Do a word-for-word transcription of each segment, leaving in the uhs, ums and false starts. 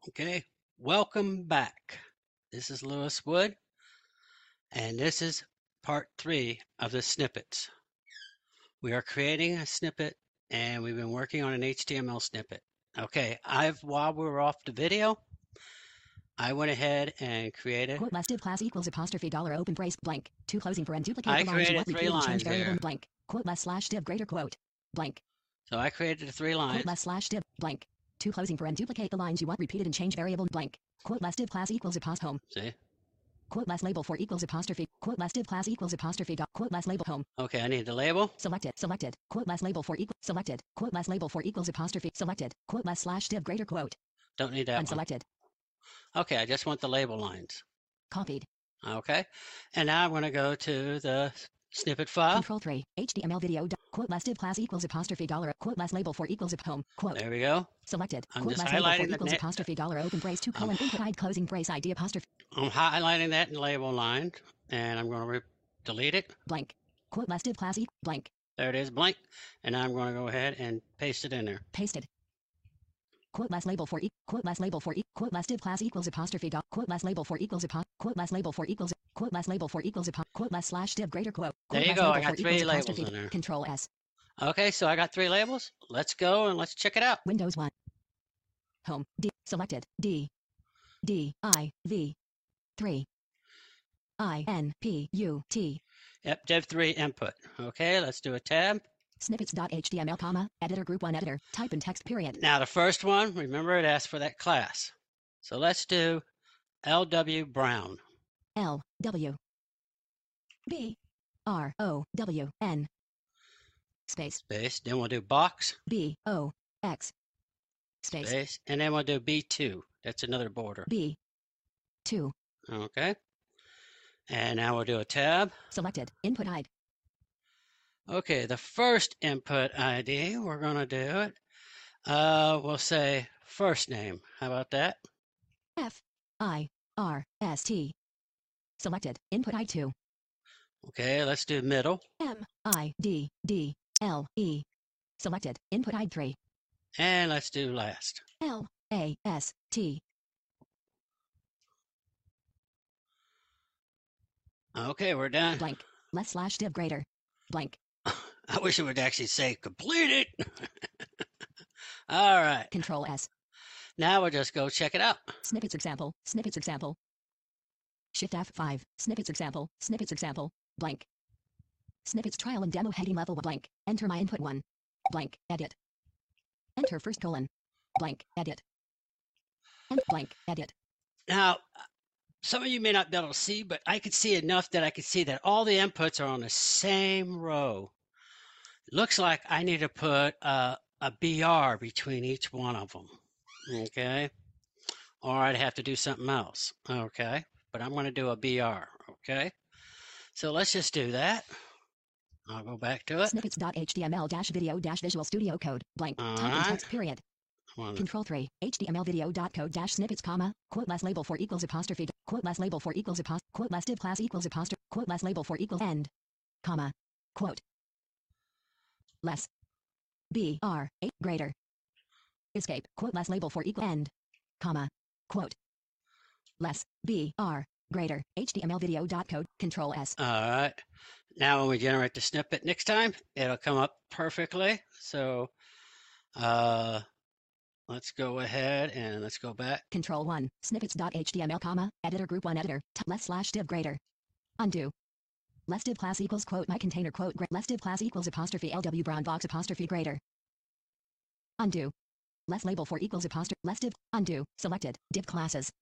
Okay, welcome back. This is Lewis Wood, and this is part three of the snippets. We are creating a snippet, and we've been working on an H T M L snippet. Okay, I've while we were off the video, I went ahead and created. Quote less div class equals apostrophe dollar open brace blank. Two closing for and duplicate I the lines you created want three repeated and change lines variable there. blank. Quote less slash div greater quote blank. So I created the three lines. Quote less slash div blank. Two closing for and duplicate the lines you want repeated and change variable blank. Quote less div class equals apostrophe home. See? Quote less label for equals apostrophe. Quote less div class equals apostrophe dot. Quote less label home. Okay, I need the label. Selected. Selected. Quote less label for equal. Selected. Quote less label for equals apostrophe. Selected. Quote less slash div greater quote. Don't need that one. Unselected. Okay, I just want the label lines. Copied. Okay, and now I'm going to go to the snippet file. Control three. H T M L video. dot- Quote less div class equals apostrophe dollar. Quote less label for equals ap- home. Quote. There we go. Selected. I'm Quote just less label for highlighting the equals net. apostrophe dollar open brace two colon input hide closing brace I D apostrophe I'm highlighting that in label line, and I'm going to re- delete it. blank. Quote less div class e blank. There it is, blank. And now I'm going to go ahead and paste it in there. Pasted. Quote less label for e quote less label for e quote less div class equals apostrophe dot quote less label for equals apo quote less label for equals quote less label for equals apo quote less slash div greater quote. There Quote you less go. label I got for three equals labels apostrophe in there. Control S. Okay, so I got three labels. Let's go and let's check it out. Windows one. Home. D. Selected. D. D. I. V. three. I. N. P. U. T. Yep, div three input. Okay, let's do a tab. Snippets.html, comma, editor group one editor, type in text period. Now the first one, remember it asked for that class. So let's do L W Brown. L. W. B. R. O. W. N. Space. Space. Then we'll do box. B. O. X. Space. Space. And then we'll do B two. That's another border. B. two. Okay. And now we'll do a tab. Selected. Input hide. Okay, the first input I D, we're going to do it. Uh, we'll say first name. How about that? F. I. R. S. T. Selected. Input hide two. Okay, let's do middle. M. I. D. D. L. E. Selected. Input hide three. And let's do last. L. A. S. T. Okay, we're done. Blank. Less slash div greater. Blank. I wish it would actually say complete it. All right. Control S. Now we'll just go check it out. Snippets example. Snippets example. Shift F five. Snippets example. Snippets example. Blank. Snippets trial and demo heading level blank. Enter my input one. Blank. Edit. Enter first colon. Blank. Edit. And blank. Edit. Now, some of you may not be able to see, but I could see enough that I could see that all the inputs are on the same row. Looks like I need to put a, a B R between each one of them. Okay. Or I'd have to do something else. Okay. But I'm going to do a B R. Okay. So let's just do that. I'll go back to it. Snippets.html-video-visual studio code. Blank. All Type in right. text period. One. Control three. H T M L video dot code dash snippets comma. Quote less label for equals apostrophe. Quote less label for equals apostrophe. Quote less div class equals apostrophe. Quote less label for equals end. Comma. Quote. Less. B R eight greater. Escape. Quote less label for equal end. Comma. Quote. Less. B R greater. H T M L video dot code. Control S. All right. Now when we generate the snippet next time, it'll come up perfectly. So uh, let's go ahead and let's go back. Control one. Snippets.html comma. Editor group one editor. T less slash div greater. Undo. Less div class equals quote my container quote gra- less div class equals apostrophe L W brown box apostrophe greater. Undo. Less label for equals apostrophe less div undo selected div classes.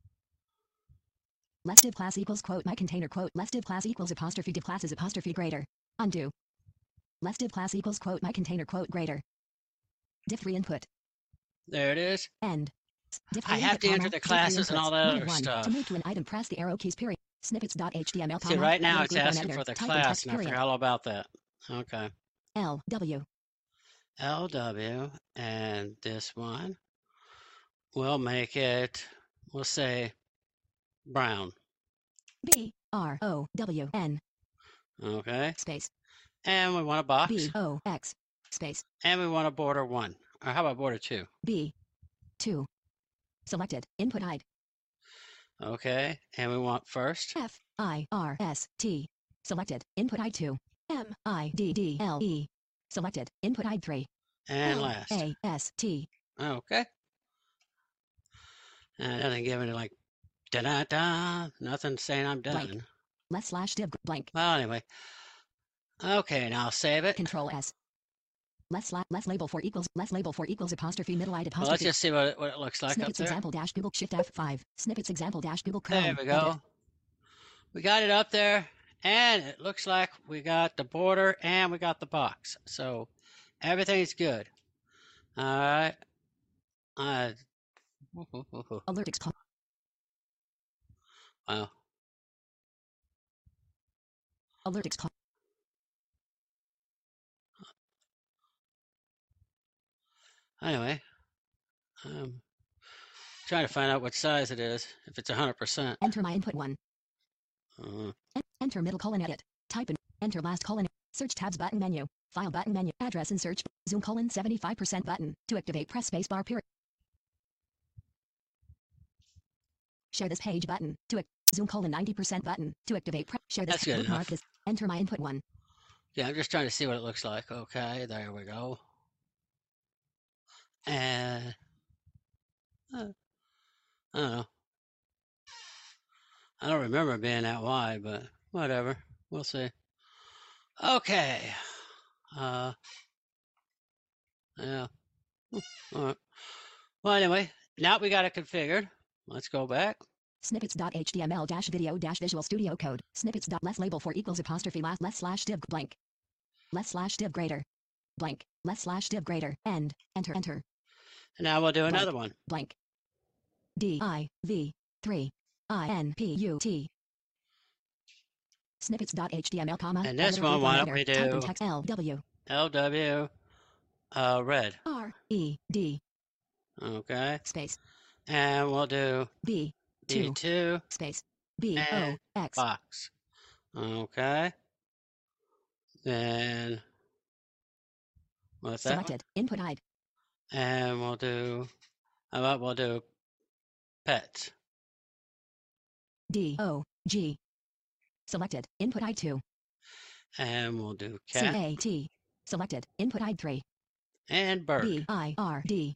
Less div class equals quote my container quote less div class equals apostrophe div classes apostrophe greater. Undo. Less div class equals quote my container quote greater. Div three input. There it is. End. Div I three have input, to enter comma, the div three classes and all that inputs. other one. stuff. To move to an item, press the arrow keys period. Snippets.html See, comma. right now Editor it's group one asking editor. for the Type in class, text and I period. forgot all about that. Okay. L W. L W, and this one, we'll make it, we'll say brown. B R O W N. Okay. Space. And we want a box. B O X. Space. And we want a border one. Or how about border two? B. two. Selected. Input hide. Okay, and we want first. F I R S T. Selected. Input hide two. M I D D L E. Selected. Input hide three. And L last. A S T. Okay. And it doesn't give me like da da da. Nothing saying I'm done. Blank. Less slash div blank. Well, anyway. Okay, now I'll save it. Control S. Less slash less label for equals less label for equals apostrophe middle I apostrophe. Well, let's just see what it, what it looks like Snippets up there. example dash Google Shift F five. Snippets example dash Google Chrome. There we go. Edit. We got it up there, and it looks like we got the border and we got the box. So everything's good. All right. Uh, Alert exp. wow. Alert exp. Anyway, um, trying to find out what size it is. If it's one hundred percent. Enter my input one. Uh, En- enter middle colon edit. Type in. Enter last colon. Search tabs button menu. File button menu. Address and search. Zoom colon seventy-five percent button. To activate, press spacebar period. Share this page button. To ac- zoom colon ninety percent button. To activate, press. Share this. That's good bookmark enough. this. Enter my input one. yeah, I'm just trying to see what it looks like. Okay, there we go. And uh, I don't know. I don't remember it being that wide, but whatever. We'll see. Okay. Uh, yeah. Hmm, all right. Well, anyway, now we got it configured. Let's go back. Snippets.html dash video dash visual studio code. Snippets dot less label for equals apostrophe last less slash div blank. Less slash div greater. Blank. Less slash div greater. End. Enter. Enter. And now we'll do Blank. another one. Blank. D I V three I N P U T. Snippets.html comma. And this editor one, group why on don't we editor. Type in do text L W L W uh, red. R E D Okay. space And we'll do B B two two space B O and X. box. Okay. Then what's that one? Selected. Input hide. And we'll do, how about we'll do pets. D O G. Selected. Input hide two. And we'll do C cat A T. Selected. Input hide three. and bird. B I R D.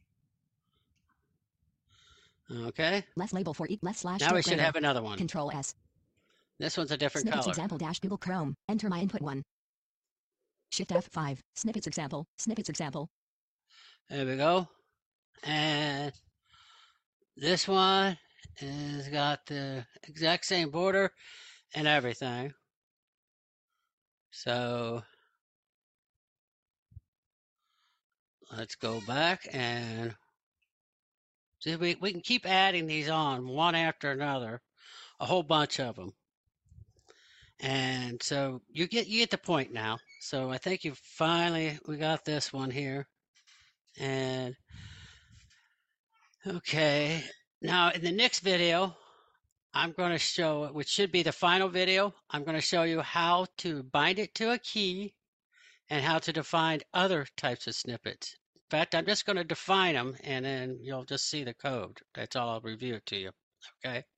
Okay. Less label for e less slash. Now div we should greater. have another one. Control S. This one's a different Snippets color. example dash Google Chrome. Enter my input one. Shift F five. Snippets example. Snippets example. There we go. And this one has got the exact same border and everything. So let's go back and see, we, we can keep adding these on one after another, a whole bunch of them. And so you get you get the point now. So I think you finally we got this one here. And okay, now in the next video, I'm going to show, which should be the final video, I'm going to show you how to bind it to a key and how to define other types of snippets. In fact, I'm just going to define them and then you'll just see the code. That's all I'll review it to you. Okay.